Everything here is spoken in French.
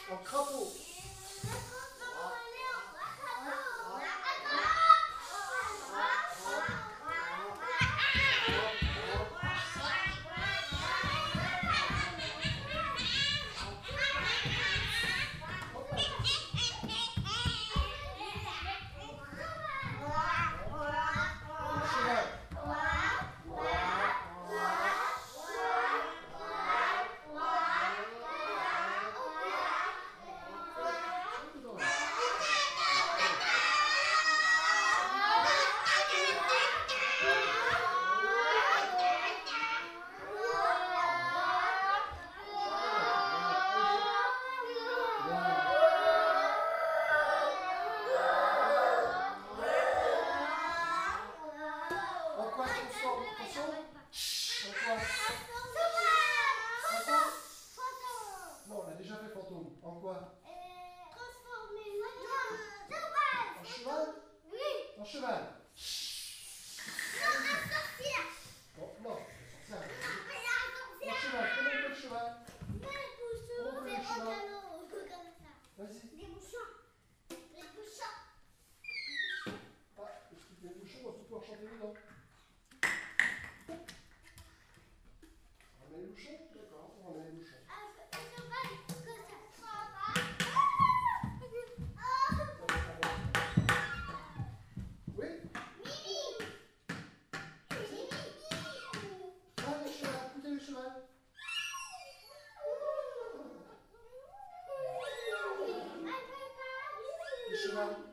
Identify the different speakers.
Speaker 1: En crapaud. Non, on a déjà fait fantôme. En quoi?
Speaker 2: Transformer
Speaker 1: en cheval.
Speaker 2: Oui.
Speaker 1: En cheval.
Speaker 2: Non, un sorcier.
Speaker 1: Bon, non, c'est ça.
Speaker 2: Un
Speaker 1: En cheval. Comment on fait le cheval?
Speaker 2: Comment on fait le cheval?
Speaker 1: Vas-y.
Speaker 2: Des bouchons. Des bouchons.
Speaker 1: Ah, les bouchons, on va pouvoir chanter dedans. On met les bouchons? D'accord, on met les bouchons. Oui? Ah, le cheval, écoutez le cheval. Le cheval.